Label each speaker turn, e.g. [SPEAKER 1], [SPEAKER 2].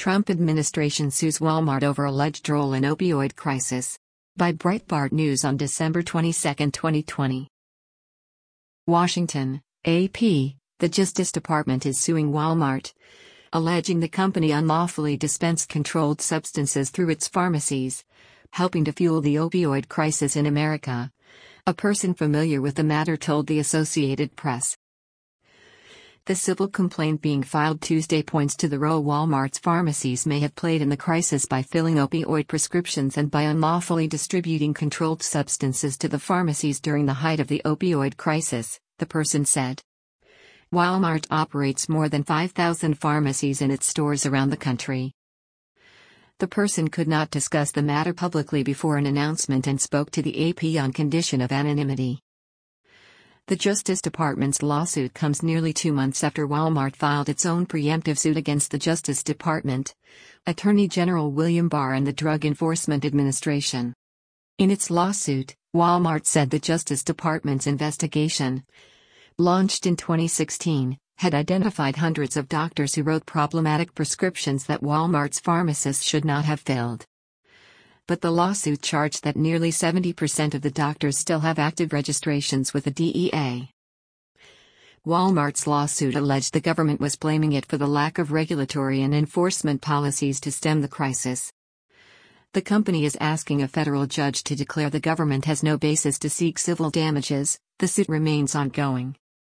[SPEAKER 1] Trump administration sues Walmart over alleged role in opioid crisis. By Breitbart News on December 22, 2020. Washington, AP. The Justice Department is suing Walmart, alleging the company unlawfully dispensed controlled substances through its pharmacies, helping to fuel the opioid crisis in America. A person familiar with the matter told the Associated Press. The civil complaint being filed Tuesday points to the role Walmart's pharmacies may have played in the crisis by filling opioid prescriptions and by unlawfully distributing controlled substances to the pharmacies during the height of the opioid crisis, the person said. Walmart operates more than 5,000 pharmacies in its stores around the country. The person could not discuss the matter publicly before an announcement and spoke to the AP on condition of anonymity. The Justice Department's lawsuit comes nearly 2 months after Walmart filed its own preemptive suit against the Justice Department, Attorney General William Barr and the Drug Enforcement Administration. In its lawsuit, Walmart said the Justice Department's investigation, launched in 2016, had identified hundreds of doctors who wrote problematic prescriptions that Walmart's pharmacists should not have filled. But the lawsuit charged that nearly 70% of the doctors still have active registrations with the DEA. Walmart's lawsuit alleged the government was blaming it for the lack of regulatory and enforcement policies to stem the crisis. The company is asking a federal judge to declare the government has no basis to seek civil damages. The suit remains ongoing.